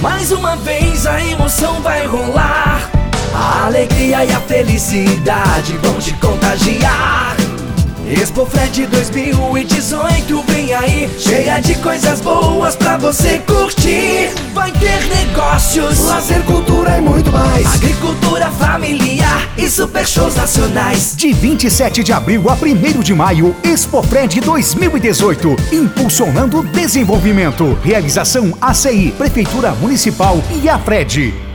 Mais uma vez a emoção vai rolar. A alegria e a felicidade vão te contagiar. Expofred 2018 vem aí, cheia de coisas boas pra você curtir. Vai ter negócios, lazer, cultura e muito mais. Agricultura familiar e super shows nacionais. De 27 de abril a 1º de maio, Expofred 2018, impulsionando o desenvolvimento. Realização ACI, Prefeitura Municipal e a Fred.